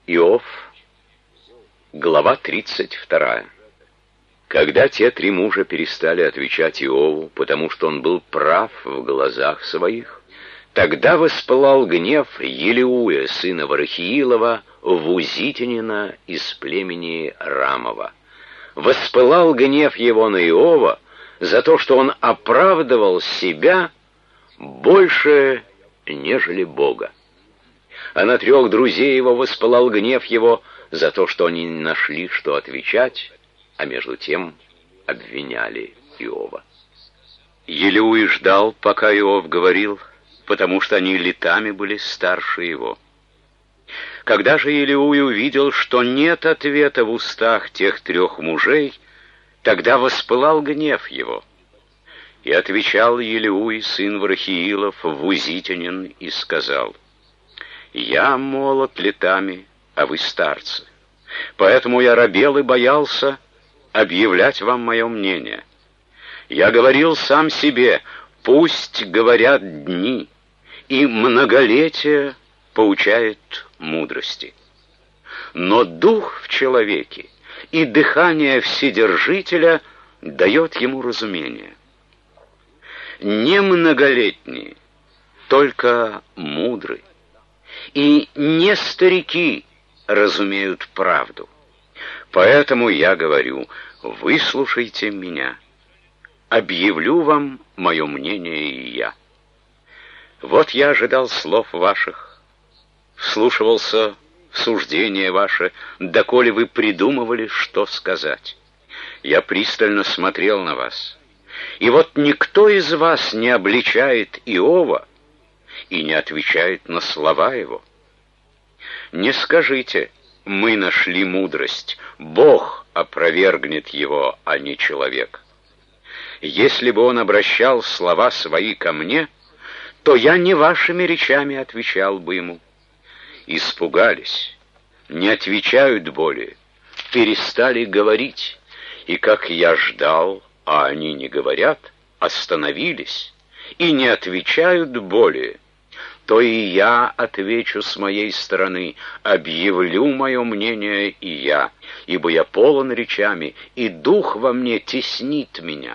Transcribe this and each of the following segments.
Иов, глава 32. Когда те три мужа перестали отвечать Иову, потому что он был прав в глазах своих, тогда воспылал гнев Елеуя, сына Варахиилова, вузитянина из племени Рамова. Воспылал гнев его на Иова за то, что он оправдывал себя больше, нежели Бога. А на трех друзей его воспылал гнев его за то, что они не нашли, что отвечать, а между тем обвиняли Иова. Елеуй ждал, пока Иов говорил, потому что они летами были старше его. Когда же Елеуй увидел, что нет ответа в устах тех трех мужей, тогда воспылал гнев его. И отвечал Елеуй, сын Варахиилов, вузитянин, и сказал: «Я молод летами, а вы старцы. Поэтому я робел и боялся объявлять вам мое мнение. Я говорил сам себе: пусть говорят дни, и многолетие поучает мудрости. Но дух в человеке и дыхание Вседержителя дает ему разумение. Не многолетние, только мудры, и не старики разумеют правду. Поэтому я говорю: выслушайте меня, объявлю вам мое мнение и я. Вот я ожидал слов ваших, вслушивался в суждение ваше, доколе вы придумывали, что сказать. Я пристально смотрел на вас, и вот никто из вас не обличает Иова и не отвечает на слова его. Не скажите: мы нашли мудрость, Бог опровергнет его, а не человек. Если бы он обращал слова свои ко мне, то я не вашими речами отвечал бы ему. Испугались, не отвечают более, перестали говорить, и как я ждал, а они не говорят, остановились и не отвечают более, то и я отвечу с моей стороны, объявлю мое мнение и я, ибо я полон речами, и дух во мне теснит меня.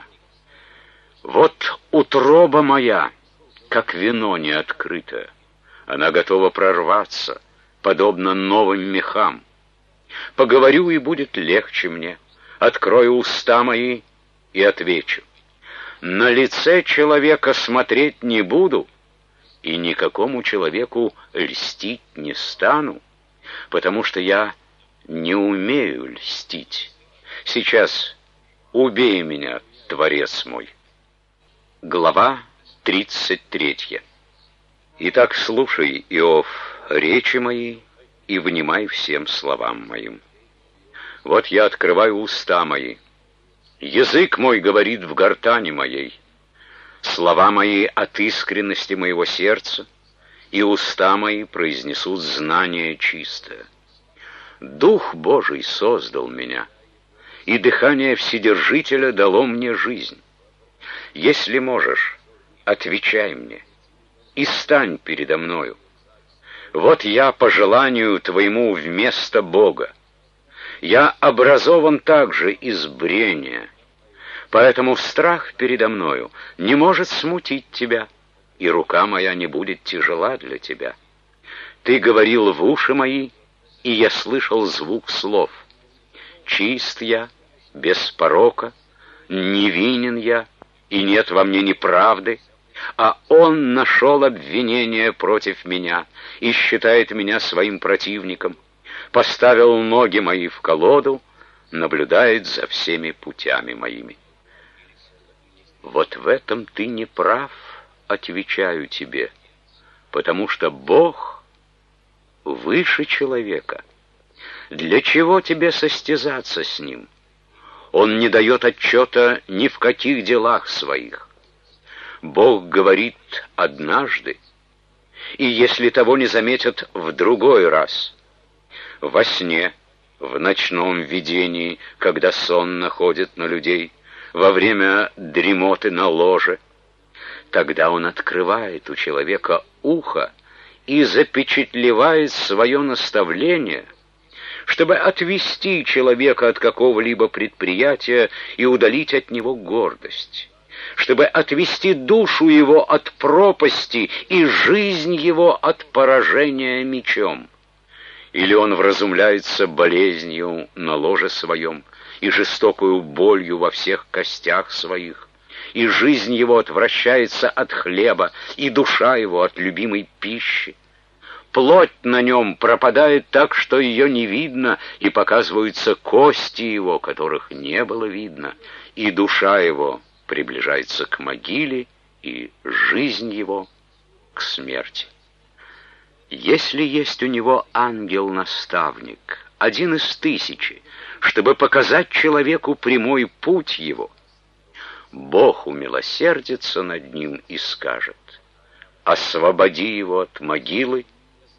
Вот утроба моя, как вино неоткрытое, она готова прорваться, подобно новым мехам. Поговорю, и будет легче мне, открою уста мои и отвечу. На лице человека смотреть не буду, и никакому человеку льстить не стану, потому что я не умею льстить. Сейчас убей меня, Творец мой». Глава 33. Итак, слушай, Иов, речи мои, и внимай всем словам моим. Вот я открываю уста мои, язык мой говорит в гортани моей, слова мои от искренности моего сердца, и уста мои произнесут знание чистое. Дух Божий создал меня, и дыхание Вседержителя дало мне жизнь. Если можешь, отвечай мне, и стань передо мною. Вот я по желанию твоему вместо Бога. Я образован также из брения, поэтому страх передо мною не может смутить тебя, и рука моя не будет тяжела для тебя. Ты говорил в уши мои, и я слышал звук слов. Чист я, без порока, невинен я, и нет во мне неправды, а он нашел обвинение против меня и считает меня своим противником, поставил ноги мои в колоду, наблюдает за всеми путями моими. Вот в этом ты не прав, отвечаю тебе, потому что Бог выше человека. Для чего тебе состязаться с Ним? Он не дает отчета ни в каких делах своих. Бог говорит однажды, и если того не заметят, в другой раз. Во сне, в ночном видении, когда сон находит на людей, во время дремоты на ложе, тогда он открывает у человека ухо и запечатлевает свое наставление чтобы отвести человека от какого-либо предприятия и удалить от него гордость, чтобы отвести душу его от пропасти и жизнь его от поражения мечом. Или он вразумляется болезнью на ложе своем и жестокою болью во всех костях своих, и жизнь его отвращается от хлеба, и душа его от любимой пищи. Плоть на нем пропадает так, что ее не видно, и показываются кости его, которых не было видно, и душа его приближается к могиле, и жизнь его к смерти. Если есть у него ангел-наставник, один из 1000, чтобы показать человеку прямой путь его, Бог умилосердится над ним и скажет: освободи его от могилы.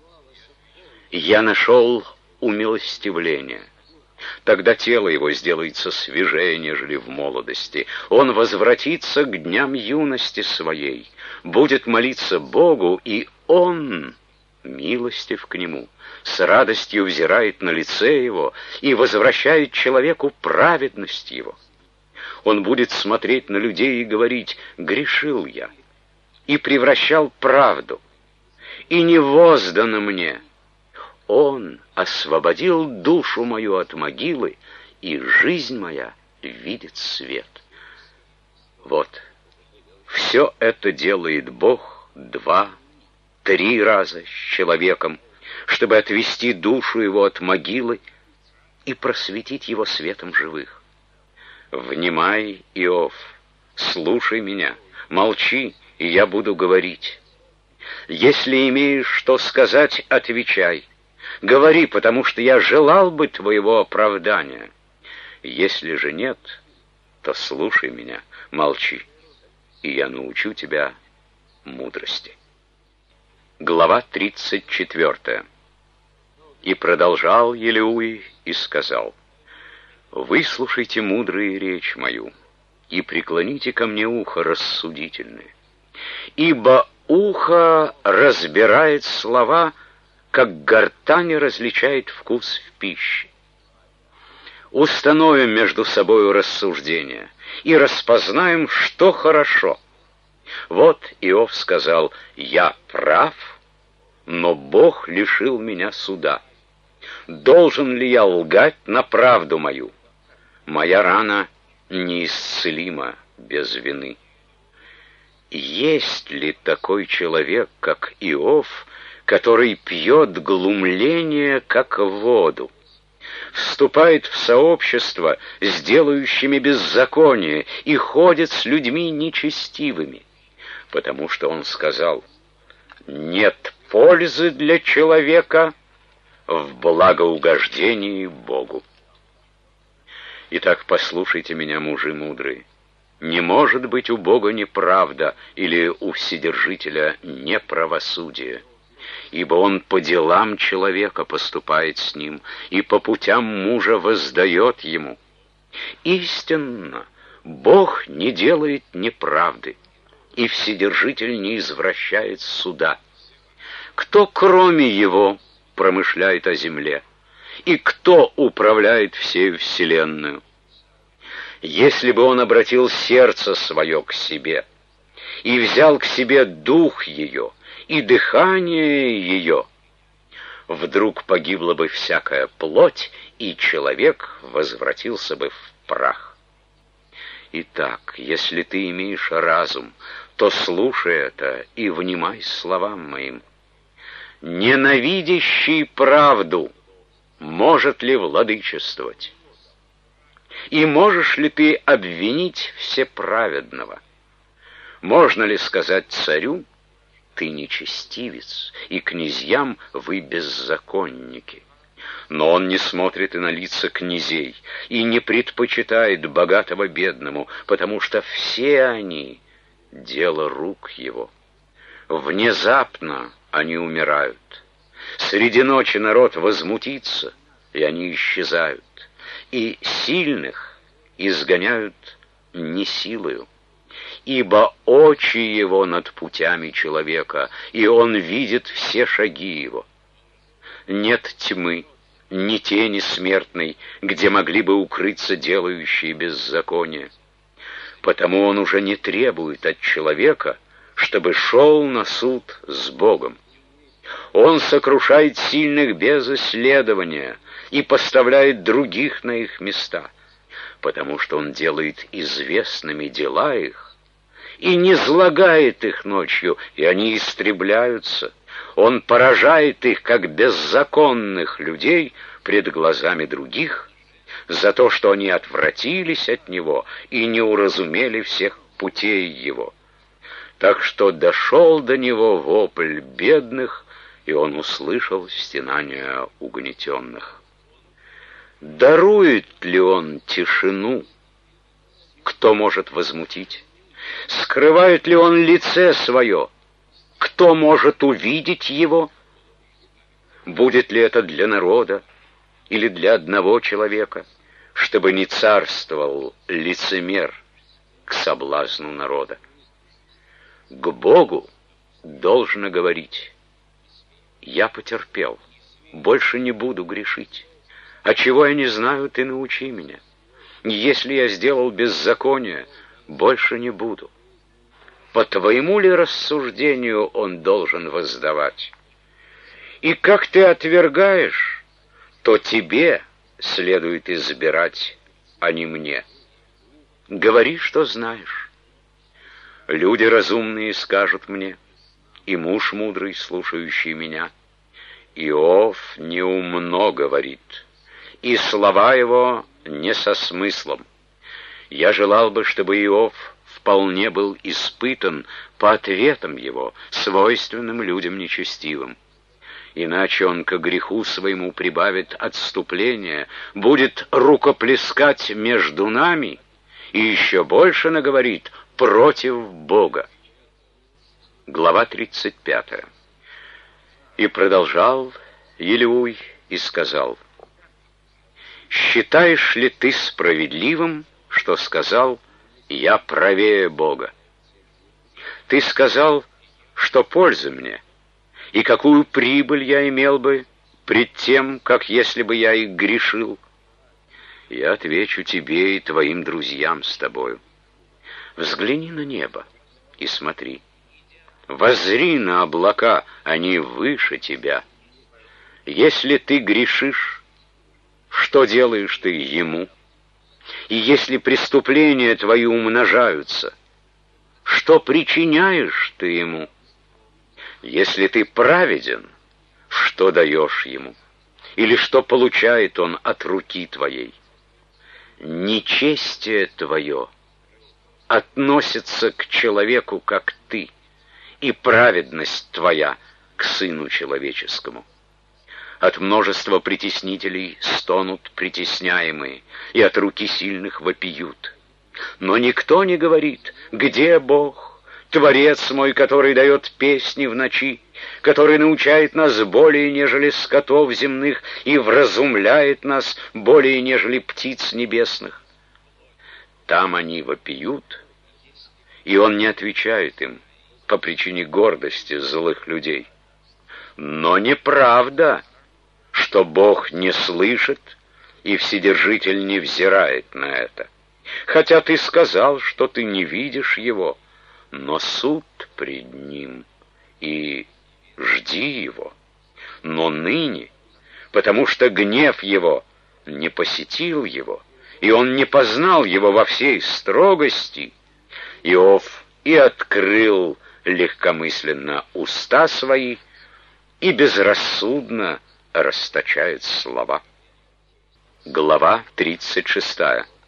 Я нашел умилостивление. Тогда тело его сделается свежее, нежели в молодости. Он возвратится к дням юности своей, будет молиться Богу, и он милостив к нему, с радостью взирает на лице его и возвращает человеку праведность его. Он будет смотреть на людей и говорить: грешил я, и превращал правду, и не воздано мне. Он освободил душу мою от могилы, и жизнь моя видит свет. Вот, все это делает Бог 2-3 раза с человеком, чтобы отвести душу его от могилы и просветить его светом живых. Внимай, Иов, слушай меня, молчи, и я буду говорить. Если имеешь что сказать, отвечай. Говори, потому что я желал бы твоего оправдания. Если же нет, то слушай меня, молчи, и я научу тебя мудрости. Глава 34. И продолжал Елеуй и сказал: выслушайте мудрые речь мою, и преклоните ко мне ухо рассудительное. Ибо ухо разбирает слова, как гортань различает вкус в пище. Установим между собою рассуждения и распознаем, что хорошо. Вот Иов сказал: я прав, но Бог лишил меня суда. Должен ли я лгать на правду мою? Моя рана неисцелима без вины. Есть ли такой человек, как Иов, который пьет глумление, как воду, вступает в сообщество с делающими беззаконие и ходит с людьми нечестивыми? Потому что он сказал: нет пользы для человека в благоугождении Богу. Итак, послушайте меня, мужи мудрые. Не может быть у Бога неправда или у Вседержителя неправосудие, ибо Он по делам человека поступает с ним, и по путям мужа воздает ему. Истинно, Бог не делает неправды, и Вседержитель не извращает суда. Кто, кроме Его, промышляет о земле, и кто управляет всею вселенную? Если бы Он обратил сердце свое к себе и взял к себе дух ее и дыхание ее, вдруг погибла бы всякая плоть, и человек возвратился бы в прах. Итак, если ты имеешь разум, то слушай это и внимай словам моим. Ненавидящий правду может ли владычествовать? И можешь ли ты обвинить всеправедного? Можно ли сказать царю: ты нечестивец, и князьям: вы беззаконники? Но он не смотрит и на лица князей, и не предпочитает богатого бедному, потому что все они — дело рук его. Внезапно они умирают. Среди ночи народ возмутится, и они исчезают. И сильных изгоняют не силою, ибо очи его над путями человека, и он видит все шаги его. Нет тьмы, ни тени смертной, где могли бы укрыться делающие беззаконие. Потому он уже не требует от человека, чтобы шел на суд с Богом. Он сокрушает сильных без исследования и поставляет других на их места, потому что он делает известными дела их и не злагает их ночью, и они истребляются. Он поражает их, как беззаконных людей, пред глазами других, за то, что они отвратились от него и не уразумели всех путей его. Так что дошел до него вопль бедных, и он услышал стенания угнетенных. Дарует ли он тишину? Кто может возмутить? Скрывает ли он лице свое? Кто может увидеть его? Будет ли это для народа или для одного человека, чтобы не царствовал лицемер к соблазну народа? К Богу должно говорить: я потерпел, больше не буду грешить. А чего я не знаю, ты научи меня. Если я сделал беззаконие, больше не буду. По твоему ли рассуждению он должен воздавать? И как ты отвергаешь, то тебе следует избирать, а не мне. Говори, что знаешь. Люди разумные скажут мне, и муж мудрый, слушающий меня: Иов неумно говорит, и слова его не со смыслом. Я желал бы, чтобы Иов вполне был испытан по ответам его, свойственным людям нечестивым. Иначе он к греху своему прибавит отступление, будет рукоплескать между нами и еще больше наговорит против Бога. Глава 35. И продолжал Елеуй и сказал: «Считаешь ли ты справедливым, что сказал: я правее Бога? Ты сказал, что польза мне, и какую прибыль я имел бы пред тем, как если бы я и грешил. Я отвечу тебе и твоим друзьям с тобою. Взгляни на небо и смотри. Воззри на облака, они выше тебя. Если ты грешишь, что делаешь ты ему? И если преступления твои умножаются, что причиняешь ты ему? Если ты праведен, что даешь ему? Или что получает он от руки твоей? Нечестие твое относится к человеку, как ты, и праведность твоя к сыну человеческому. От множества притеснителей стонут притесняемые, и от руки сильных вопиют. Но никто не говорит: где Бог, Творец мой, который дает песни в ночи, который научает нас более, нежели скотов земных, и вразумляет нас более, нежели птиц небесных. Там они вопиют, и он не отвечает им по причине гордости злых людей. Но неправда, что Бог не слышит, и Вседержитель не взирает на это. Хотя ты сказал, что ты не видишь его, но суд пред ним, и жди его. Но ныне, потому что гнев его не посетил его, и он не познал его во всей строгости, Иов и открыл легкомысленно уста свои и безрассудно расточает слова. Глава 36.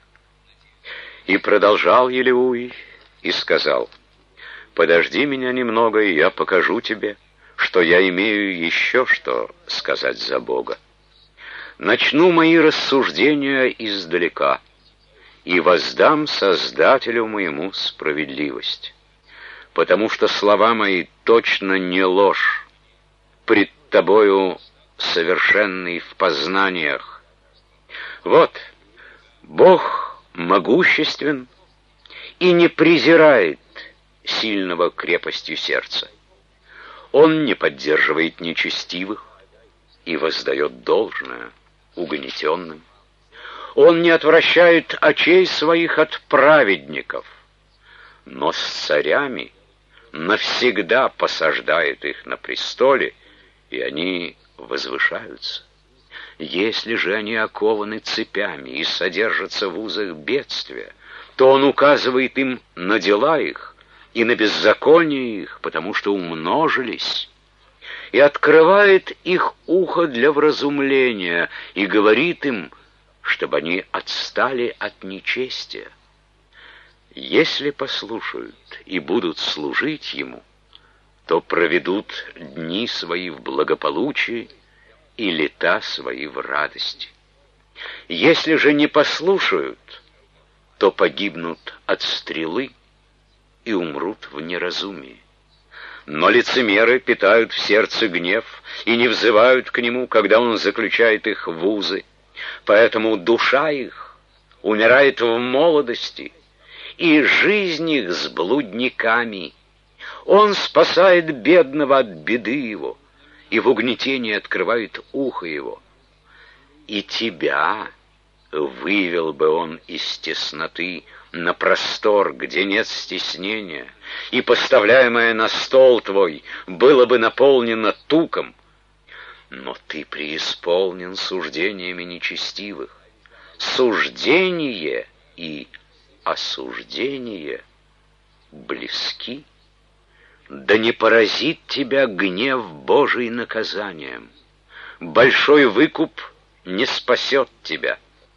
И продолжал Елеуй и сказал: подожди меня немного, и я покажу тебе, что я имею еще что сказать за Бога. Начну мои рассуждения издалека и воздам Создателю моему справедливость, потому что слова мои точно не ложь, пред тобою совершенный в познаниях. Вот, Бог могуществен и не презирает сильного крепостью сердца. Он не поддерживает нечестивых и воздает должное. угнетенным. Он не отвращает очей своих от праведников, но с царями навсегда посаждает их на престоле, и они возвышаются. Если же они окованы цепями и содержатся в узах бедствия, то он указывает им на дела их и на беззаконие их, потому что умножились, и открывает их ухо для вразумления, и говорит им, чтобы они отстали от нечестия. Если послушают и будут служить ему, то проведут дни свои в благополучии и лета свои в радости. Если же не послушают, то погибнут от стрелы и умрут в неразумии. Но лицемеры питают в сердце гнев и не взывают к нему, когда он заключает их в узы. Поэтому душа их умирает в молодости, и жизнь их с блудниками. Он спасает бедного от беды его, и в угнетении открывает ухо его. И тебя вывел бы он из тесноты на простор, где нет стеснения, и поставляемое на стол твой было бы наполнено туком. Но ты преисполнен суждениями нечестивых. Суждение и осуждение близки. Да не поразит тебя гнев Божий наказанием. Большой выкуп не спасет тебя.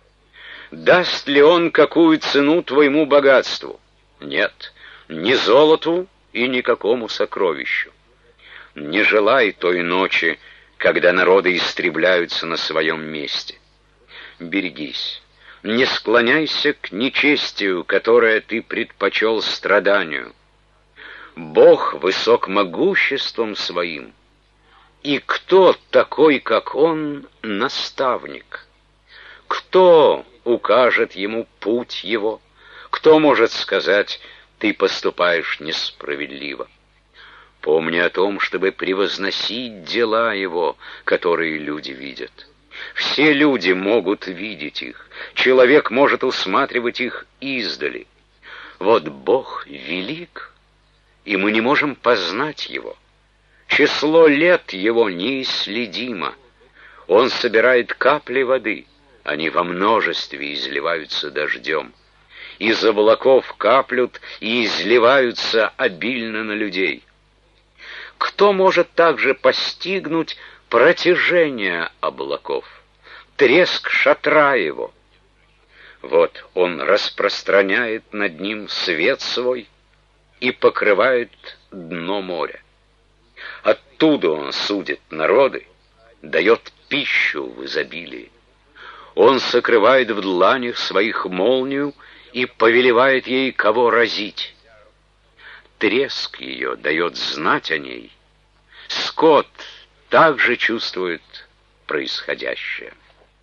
Даст ли он какую цену твоему богатству? Нет, ни золоту и никакому сокровищу. Не желай той ночи, когда народы истребляются на своем месте. Берегись, не склоняйся к нечестию, которое ты предпочел страданию. Бог высок могуществом своим, и кто такой, как Он, наставник? Кто укажет ему путь его? Кто может сказать: ты поступаешь несправедливо? Помни о том, чтобы превозносить дела его, которые люди видят. Все люди могут видеть их, человек может усматривать их издали. Вот Бог велик, и мы не можем познать его. Число лет его неисследимо. Он собирает капли воды, они во множестве изливаются дождем. Из облаков каплют и изливаются обильно на людей. Кто может также постигнуть протяжение облаков, треск шатра его? Вот он распространяет над ним свет свой и покрывает дно моря. Оттуда он судит народы, дает пищу в изобилии. Он сокрывает в дланях своих молнию и повелевает ей, кого разить. Треск ее дает знать о ней. Скот также чувствует происходящее.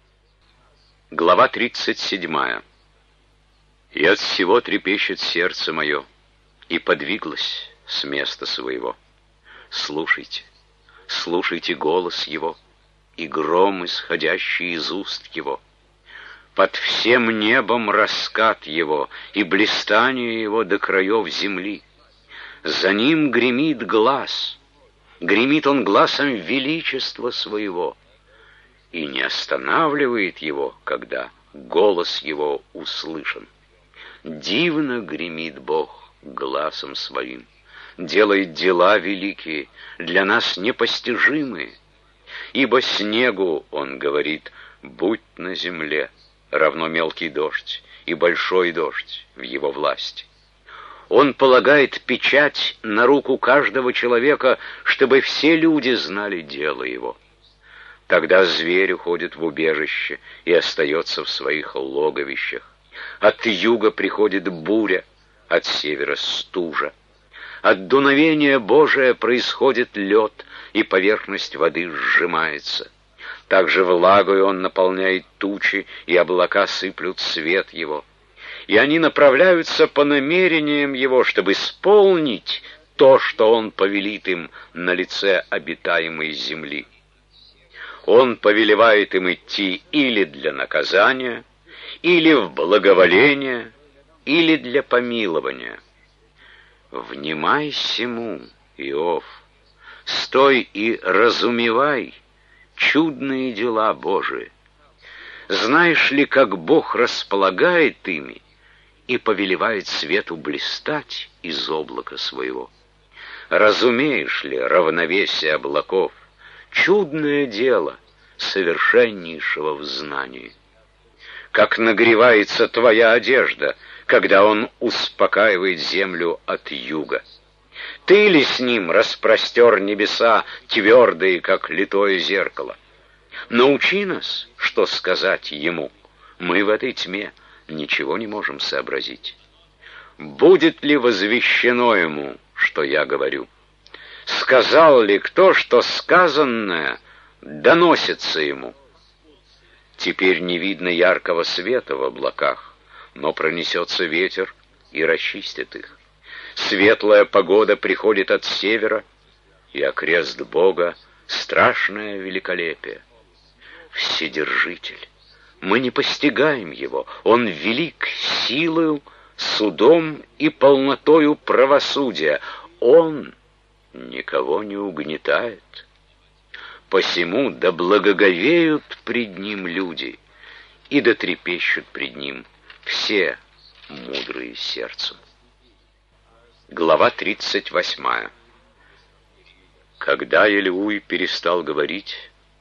Глава 37. «И от всего трепещет сердце мое, и подвиглось с места своего. Слушайте, слушайте голос его, и гром, исходящий из уст его. Под всем небом раскат его, и блистание его до краев земли. За ним гремит глас, гремит он гласом величества своего, и не останавливает его, когда голос его услышан. Дивно гремит Бог гласом своим, делает дела великие, для нас непостижимые. Ибо снегу, он говорит, будь на земле, равно мелкий дождь и большой дождь в его власти. Он полагает печать на руку каждого человека, чтобы все люди знали дело его. Тогда зверь уходит в убежище и остается в своих логовищах. От юга приходит буря, от севера стужа. От дуновения Божия происходит лед, и поверхность воды сжимается. Также влагой он наполняет тучи, и облака сыплют свет его. И они направляются по намерениям его, чтобы исполнить то, что он повелит им на лице обитаемой земли. Он повелевает им идти или для наказания, или в благоволение, или для помилования. Внимай сему, Иов, стой и разумевай чудные дела Божии. Знаешь ли, как Бог располагает ими и повелевает свету блистать из облака своего? Разумеешь ли равновесие облаков, чудное дело совершеннейшего в знании? Как нагревается твоя одежда, когда он успокаивает землю от юга? Ты ли с ним распростер небеса, твердые, как литое зеркало? Научи нас, что сказать ему. Мы в этой тьме ничего не можем сообразить. Будет ли возвещено ему, что я говорю? Сказал ли кто, что сказанное доносится ему? Теперь не видно яркого света в облаках, но пронесется ветер и расчистит их. Светлая погода приходит от севера, и окрест Бога — страшное великолепие. Вседержитель, мы не постигаем его, он велик силою, судом и полнотою правосудия, он никого не угнетает. Посему да благоговеют пред ним люди, и да трепещут пред ним все мудрые сердцем. Глава 38. Когда Елеуй перестал говорить,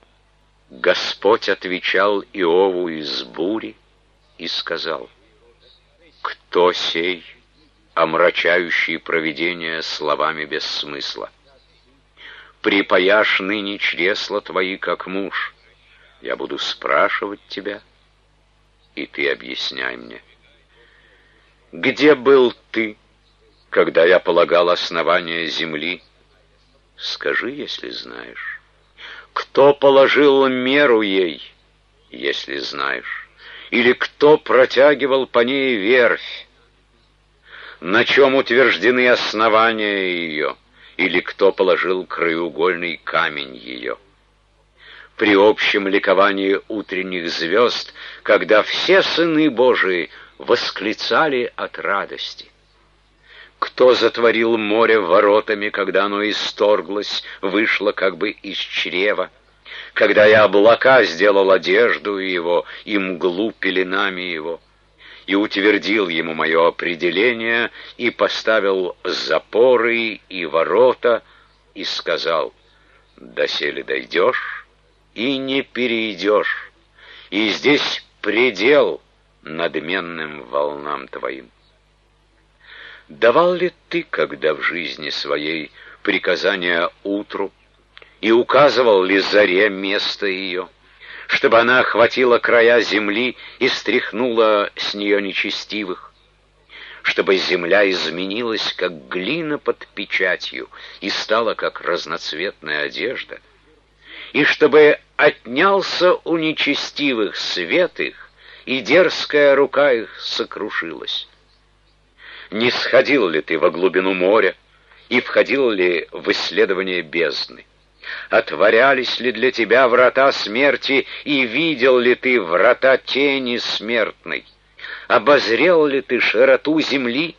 Господь отвечал Иову из бури и сказал: «Кто сей, омрачающий провидение словами без смысла? Припаяшь ныне чресла твои, как муж. Я буду спрашивать тебя, и ты объясняй мне. Где был ты, когда я полагал основания земли? Скажи, если знаешь. Кто положил меру ей, если знаешь? Или кто протягивал по ней верфь? На чем утверждены основания ее? Или кто положил краеугольный камень ее? При общем ликовании утренних звезд, когда все сыны Божии восклицали от радости. Кто затворил море воротами, когда оно исторглось, вышло как бы из чрева? Когда я облака сделал одежду его, и мглу пеленами его, и утвердил ему мое определение, и поставил запоры и ворота, и сказал: доселе дойдешь, и не перейдешь, и здесь предел надменным волнам твоим. Давал ли ты, когда в жизни своей, приказания утру, и указывал ли заре место ее, чтобы она охватила края земли и стряхнула с нее нечестивых, чтобы земля изменилась, как глина под печатью, и стала, как разноцветная одежда, и чтобы отнялся у нечестивых свет их, и дерзкая рука их сокрушилась? Не сходил ли ты во глубину моря, и входил ли в исследование бездны? Отворялись ли для тебя врата смерти, и видел ли ты врата тени смертной? Обозрел ли ты широту земли?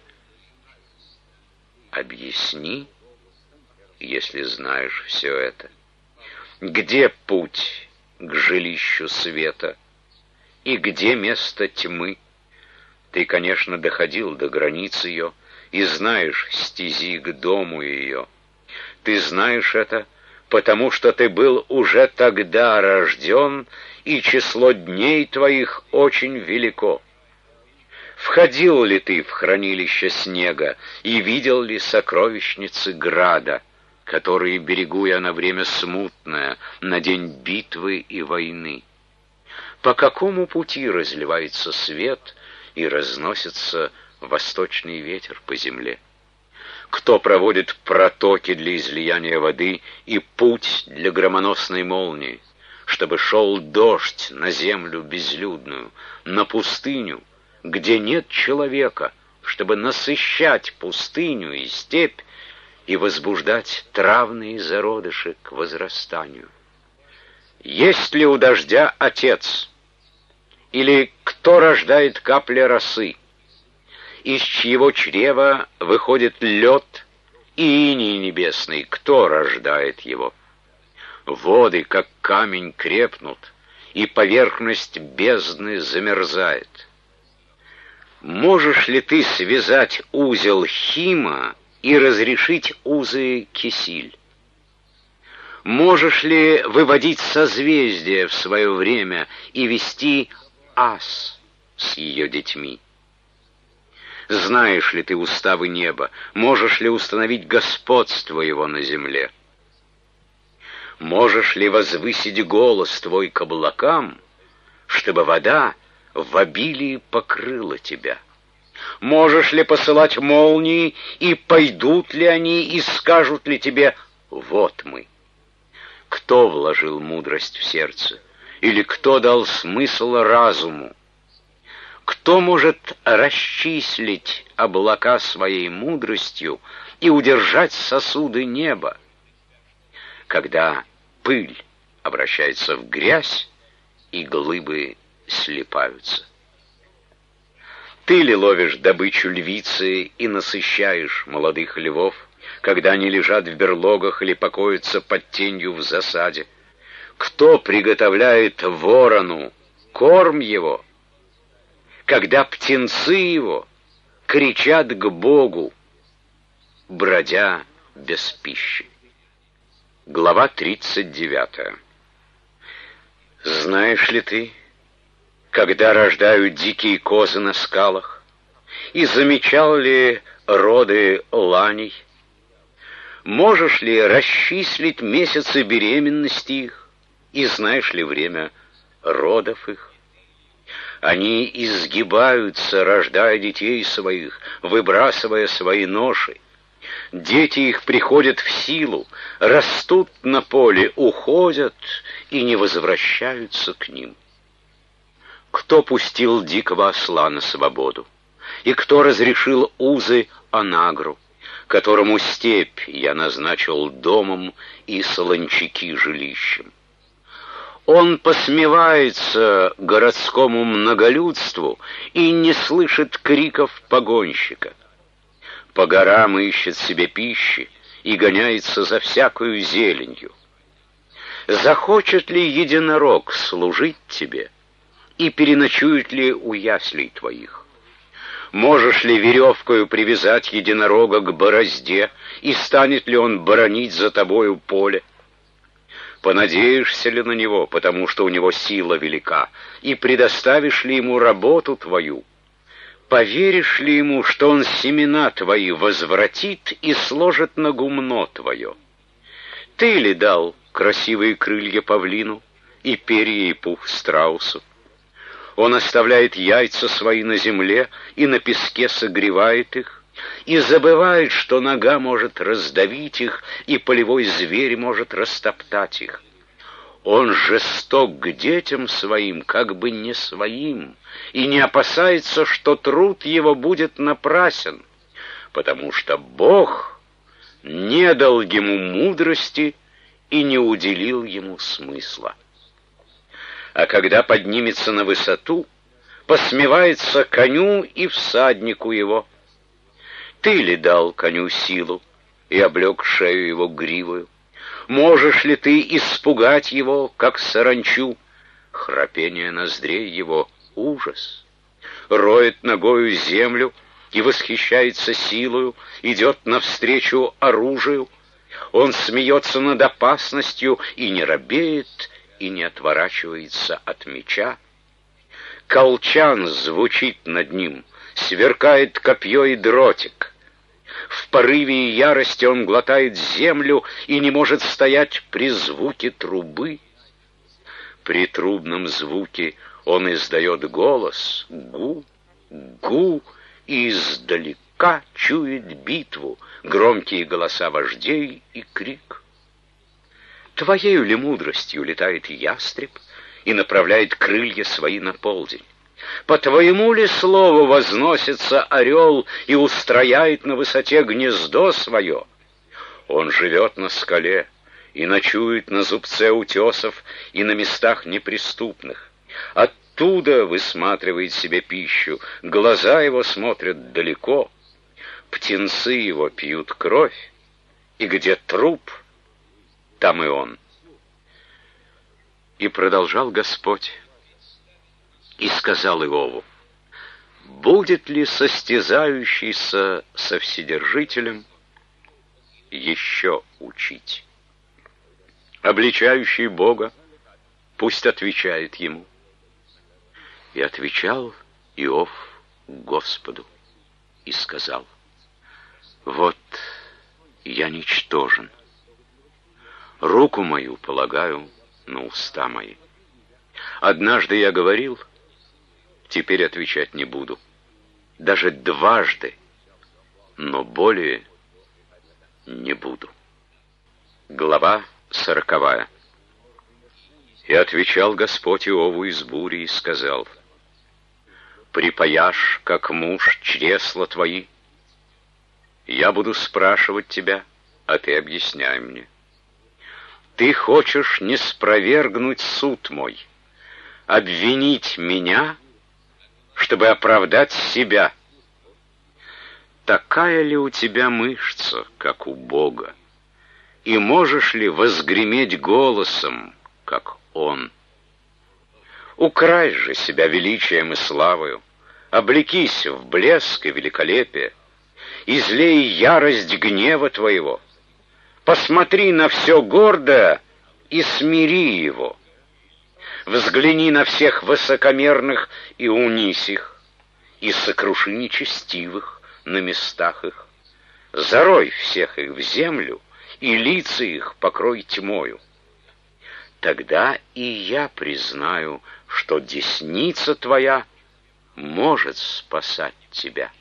Объясни, если знаешь все это. Где путь к жилищу света, и где место тьмы? Ты, конечно, доходил до границ ее, и знаешь стези к дому ее. Ты знаешь это, потому что ты был уже тогда рожден, и число дней твоих очень велико. Входил ли ты в хранилище снега, и видел ли сокровищницы града, которые берегу я на время смутное, на день битвы и войны? По какому пути разливается свет и разносится восточный ветер по земле? Кто проводит протоки для излияния воды и путь для громоносной молнии, чтобы шел дождь на землю безлюдную, на пустыню, где нет человека, чтобы насыщать пустыню и степь и возбуждать травные зародыши к возрастанию? Есть ли у дождя отец? Или кто рождает капли росы? Из чьего чрева выходит лед и иней небесный? Кто рождает его? Воды, как камень, крепнут, и поверхность бездны замерзает. Можешь ли ты связать узел Хима и разрешить узы Кисиль? Можешь ли выводить созвездия в свое время и вести Ас с ее детьми? Знаешь ли ты уставы неба? Можешь ли установить господство его на земле? Можешь ли возвысить голос твой к облакам, чтобы вода в обилии покрыла тебя? Можешь ли посылать молнии, и пойдут ли они, и скажут ли тебе: вот мы? Кто вложил мудрость в сердце? Или кто дал смысл разуму? Кто может расчислить облака своей мудростью и удержать сосуды неба? Когда пыль обращается в грязь, и глыбы слипаются. Ты ли ловишь добычу львицы и насыщаешь молодых львов, когда они лежат в берлогах или покоятся под тенью в засаде? Кто приготовляет ворону корм его, когда птенцы его кричат к Богу, бродя без пищи? Глава 39. Знаешь ли ты, когда рождают дикие козы на скалах, и замечал ли роды ланей? Можешь ли расчислить месяцы беременности их, и знаешь ли время родов их? Они изгибаются, рождая детей своих, выбрасывая свои ноши. Дети их приходят в силу, растут на поле, уходят и не возвращаются к ним. Кто пустил дикого осла на свободу? И кто разрешил узы Анагру, которому степь я назначил домом и солончаки жилищем? Он посмевается городскому многолюдству и не слышит криков погонщика. По горам ищет себе пищи и гоняется за всякою зеленью. Захочет ли единорог служить тебе, и переночует ли у яслей твоих? Можешь ли веревкою привязать единорога к борозде, и станет ли он боронить за тобою поле? Понадеешься ли на него, потому что у него сила велика, и предоставишь ли ему работу твою? Поверишь ли ему, что он семена твои возвратит и сложит на гумно твое? Ты ли дал красивые крылья павлину и перья и пух страусу? Он оставляет яйца свои на земле и на песке согревает их, и забывает, что нога может раздавить их, и полевой зверь может растоптать их. Он жесток к детям своим, как бы не своим, и не опасается, что труд его будет напрасен, потому что Бог не дал ему мудрости и не уделил ему смысла. А когда поднимется на высоту, посмевается коню и всаднику его. Ты ли дал коню силу и облег шею его гривою? Можешь ли ты испугать его, как саранчу? Храпение ноздрей его — ужас. Роет ногою землю и восхищается силою, идет навстречу оружию. Он смеется над опасностью и не робеет, и не отворачивается от меча. Колчан звучит над ним, сверкает копье и дротик. В порыве и ярости он глотает землю и не может стоять при звуке трубы. При трубном звуке он издает голос «гу, гу», и издалека чует битву, громкие голоса вождей и крик. Твоею ли мудростью летает ястреб и направляет крылья свои на полдень? По твоему ли слову возносится орел и устрояет на высоте гнездо свое? Он живет на скале и ночует на зубце утесов и на местах неприступных. Оттуда высматривает себе пищу, глаза его смотрят далеко, птенцы его пьют кровь, и где труп, там и он. И продолжал Господь, и сказал Иову: будет ли состязающийся со Вседержителем еще учить? Обличающий Бога пусть отвечает ему. И отвечал Иов Господу и сказал: вот я ничтожен, руку мою полагаю на уста мои. Однажды я говорил, теперь отвечать не буду, даже дважды, но более не буду. Глава 40. И отвечал Господь Иову из бури и сказал: припаяшь, как муж, чресла твои. Я буду спрашивать тебя, а ты объясняй мне. Ты хочешь не спровергнуть суд мой, обвинить меня, чтобы оправдать себя. Такая ли у тебя мышца, как у Бога? И можешь ли возгреметь голосом, как Он? Укрась же себя величием и славою, облекись в блеск и великолепие, излей ярость гнева твоего, посмотри на все гордое и смири его, взгляни на всех высокомерных и унись их, и сокруши нечестивых на местах их, зарой всех их в землю, и лица их покрой тьмою. Тогда и я признаю, что десница твоя может спасать тебя.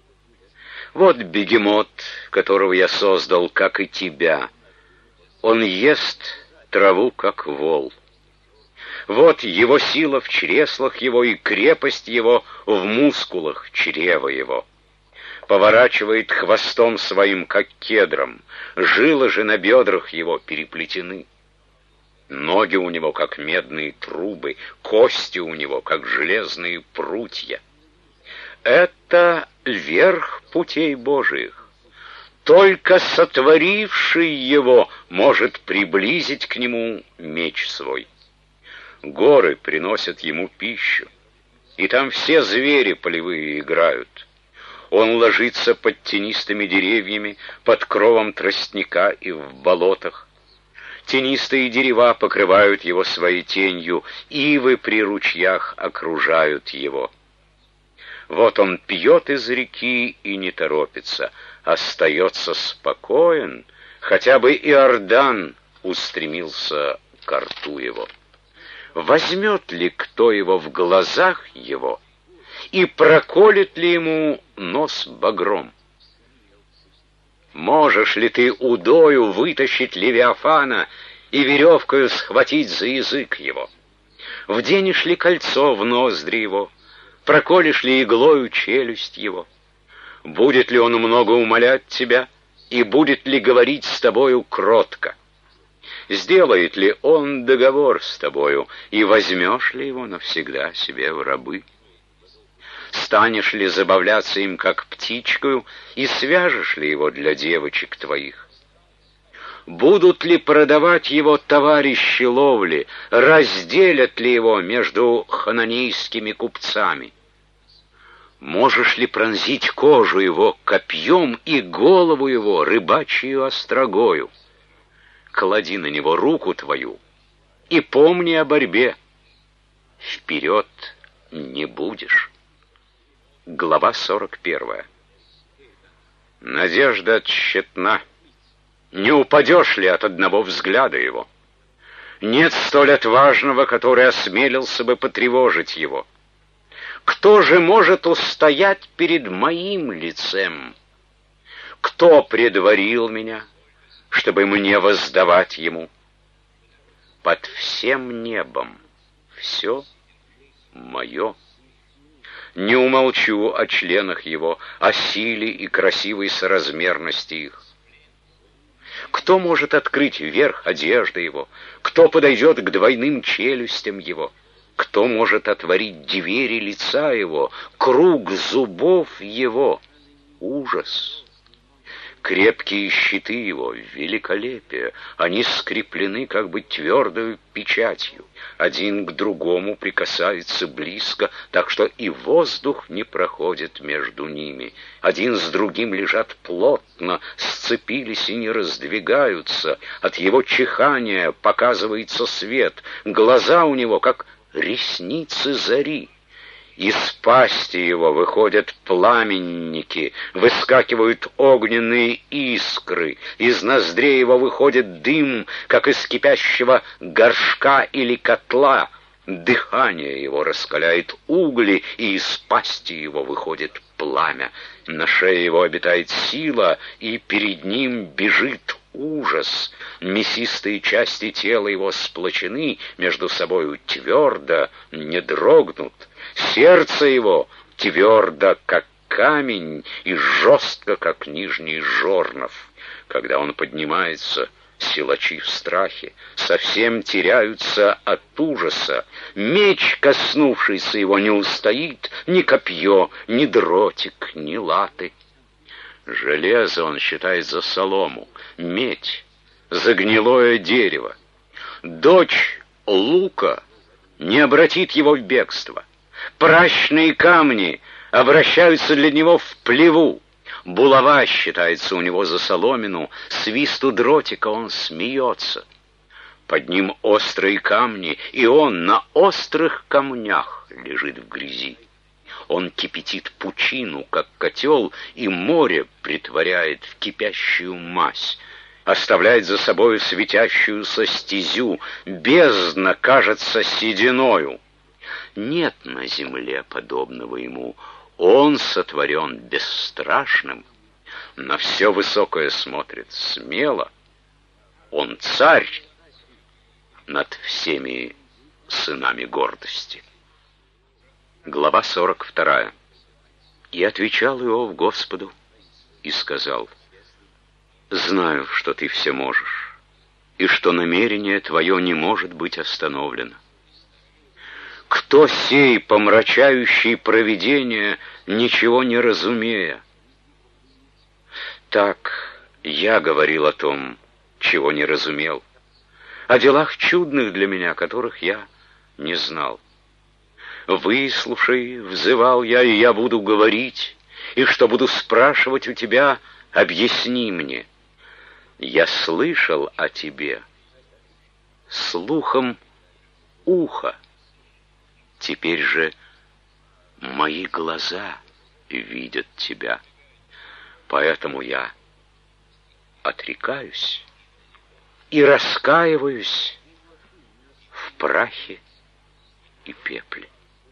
Вот бегемот, которого я создал, как и тебя. Он ест траву, как вол. Вот его сила в чреслах его и крепость его в мускулах чрева его. Поворачивает хвостом своим, как кедром, жилы же на бедрах его переплетены. Ноги у него, как медные трубы, кости у него, как железные прутья. Это верх путей Божиих. Только сотворивший его может приблизить к нему меч свой. Горы приносят ему пищу, и там все звери полевые играют. Он ложится под тенистыми деревьями, под кровом тростника и в болотах. Тенистые дерева покрывают его своей тенью, ивы при ручьях окружают его. Вот он пьет из реки и не торопится, остается спокоен, хотя бы Иордан устремился ко рту его. Возьмет ли кто его в глазах его, и проколет ли ему нос багром? Можешь ли ты удою вытащить Левиафана и веревкою схватить за язык его? Вденешь ли кольцо в ноздри его? Проколешь ли иглою челюсть его? Будет ли он много умолять тебя, и будет ли говорить с тобою кротко? Сделает ли он договор с тобою, и возьмешь ли его навсегда себе в рабы? Станешь ли забавляться им, как птичкою, и свяжешь ли его для девочек твоих? Будут ли продавать его товарищи ловли, разделят ли его между хананейскими купцами? Можешь ли пронзить кожу его копьем и голову его рыбачью острогою? Клади на него руку твою и помни о борьбе. Вперед не будешь. Глава 41. Надежда тщетна. Не упадешь ли от одного взгляда его? Нет столь отважного, который осмелился бы потревожить его. Кто же может устоять перед моим лицем? Кто предварил меня, чтобы мне воздавать ему? Под всем небом все мое. Не умолчу о членах его, о силе и красивой соразмерности их. Кто может открыть верх одежды его? Кто подойдет к двойным челюстям его? Кто может отворить двери лица его, круг зубов его? Ужас! Крепкие щиты его, великолепие, они скреплены как бы твердою печатью. Один к другому прикасается близко, так что и воздух не проходит между ними. Один с другим лежат плотно, сцепились и не раздвигаются. От его чихания показывается свет, глаза у него как ресницы зари. Из пасти его выходят пламенники, выскакивают огненные искры, из ноздрей его выходит дым, как из кипящего горшка или котла. Дыхание его раскаляет угли, и из пасти его выходит пламя. На шее его обитает сила, и перед ним бежит ужас. Мясистые части тела его сплочены между собою твердо, не дрогнут. Сердце его твердо, как камень, и жестко, как нижний жорнов. Когда он поднимается, силачи в страхе совсем теряются от ужаса. Меч, коснувшийся его, не устоит, ни копье, ни дротик, ни латы. Железо он считает за солому, медь за гнилое дерево. Дочь лука не обратит его в бегство. Пращные камни обращаются для него в плеву. Булава считается у него за соломину, свисту дротика он смеется. Под ним острые камни, и он на острых камнях лежит в грязи. Он кипятит пучину, как котел, и море притворяет в кипящую мазь. Оставляет за собою светящуюся стезю, бездна кажется сединою. Нет на земле подобного ему, он сотворен бесстрашным, на все высокое смотрит смело, он царь над всеми сынами гордости. Глава 42. И отвечал Иов Господу и сказал: знаю, что ты все можешь, и что намерение твое не может быть остановлено. Кто сей, помрачающий провидение, ничего не разумея? Так я говорил о том, чего не разумел, о делах чудных для меня, которых я не знал. Выслушай, взывал я, и я буду говорить, и что буду спрашивать у тебя, объясни мне. Я слышал о тебе слухом уха, теперь же мои глаза видят тебя, поэтому я отрекаюсь и раскаиваюсь в прахе и пепле.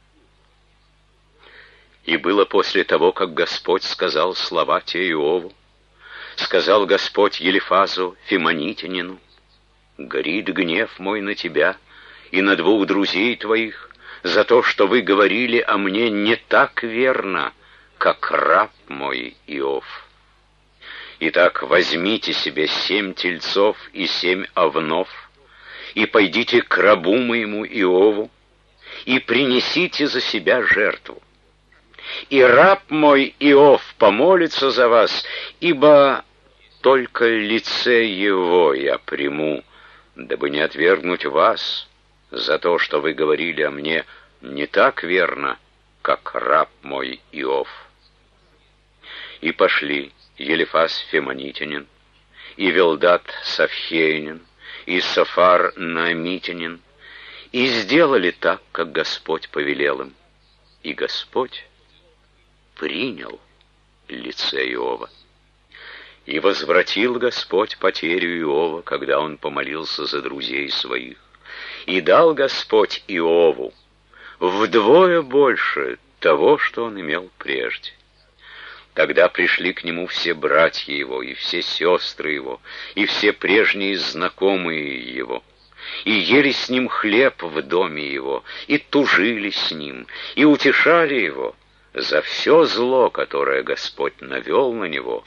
И было после того, как Господь сказал слова те Иову, сказал Господь Елифазу Фимонитянину: горит гнев мой на тебя и на двух друзей твоих за то, что вы говорили о мне не так верно, как раб мой Иов. Итак, возьмите себе 7 тельцов и 7 овнов, и пойдите к рабу моему Иову, и принесите за себя жертву. И раб мой Иов помолится за вас, ибо только лице его я приму, дабы не отвергнуть вас за то, что вы говорили о мне не так верно, как раб мой Иов. И пошли Елифаз Фимонитянин, и Велдат Савхейнин, и Софар Наамитянин, и сделали так, как Господь повелел им. И Господь принял лице Иова. И возвратил Господь потерю Иова, когда он помолился за друзей своих. И дал Господь Иову вдвое больше того, что он имел прежде. Тогда пришли к нему все братья его, и все сестры его, и все прежние знакомые его, и ели с ним хлеб в доме его, и тужили с ним, и утешали его за все зло, которое Господь навел на него,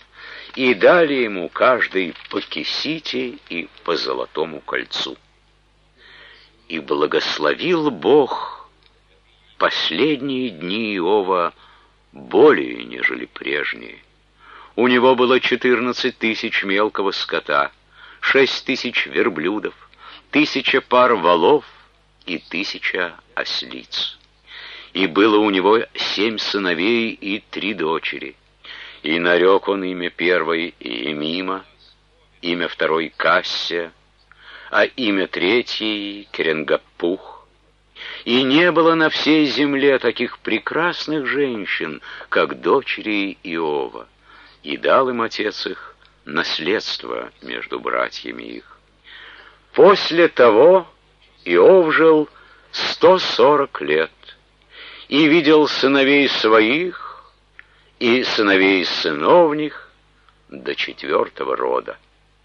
и дали ему каждый по кисите и по золотому кольцу. И благословил Бог последние дни Иова более, нежели прежние. У него было 14 тысяч мелкого скота, 6 тысяч верблюдов, 1000 пар волов и 1000 ослиц. И было у него 7 сыновей и 3 дочери. И нарек он имя первой Емима, имя второй Кассия, а имя третьей Керенгапух. И не было на всей земле таких прекрасных женщин, как дочери Иова, и дал им отец их наследство между братьями их. После того Иов жил 140 лет, и видел сыновей своих и сыновей сыновних до 4-го рода.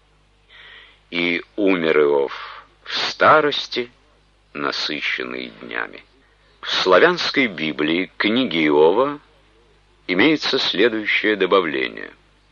И умер Иов в старости, насыщенный днями. В славянской Библии к книге Иова имеется следующее добавление.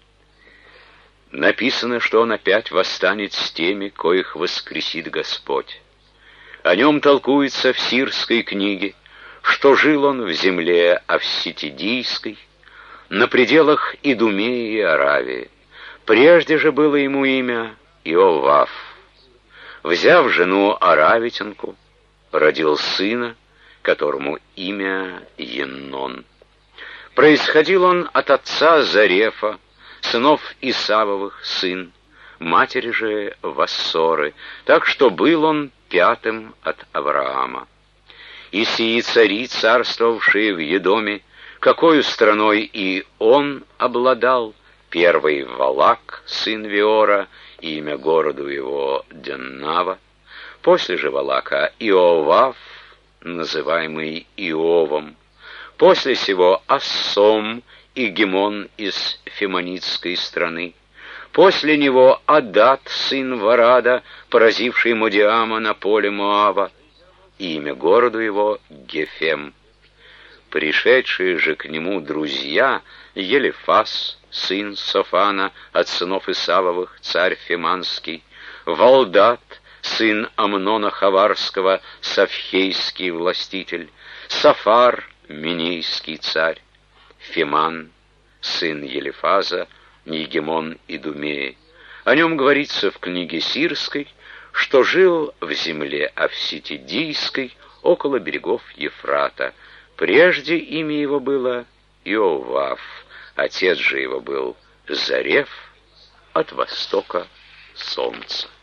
Написано, что он опять восстанет с теми, коих воскресит Господь. О нем толкуется в Сирской книге, что жил он в земле Авситидийской, на пределах Идумеи и Аравии. Прежде же было ему имя Иовав. Взяв жену аравитянку, родил сына, которому имя Еннон. Происходил он от отца Зарефа, сынов Исавовых сын, матери же Вассоры, так что был он 5-м от Авраама. И сии цари, царствовавшие в Едоме, какою страной и он обладал: первый Валак, сын Виора, имя городу его Деннава, после же Валака Иовав, называемый Иовом, после сего Ассом и Гемон из Фемонитской страны, после него Адат, сын Варада, поразивший Модиама на поле Моава, имя городу его Гефем. Пришедшие же к нему друзья: Елифас, сын Софана, от сынов Исавовых, царь Феманский, Валдат, сын Амнона Хаварского, савхейский властитель, Сафар, минейский царь, Феман, сын Елифаза, Егемон Идумеи. О нем говорится в книге Сирской, что жил в земле Авситидийской, около берегов Ефрата. Прежде имя его было Иовав, отец же его был Зареф, от востока солнца.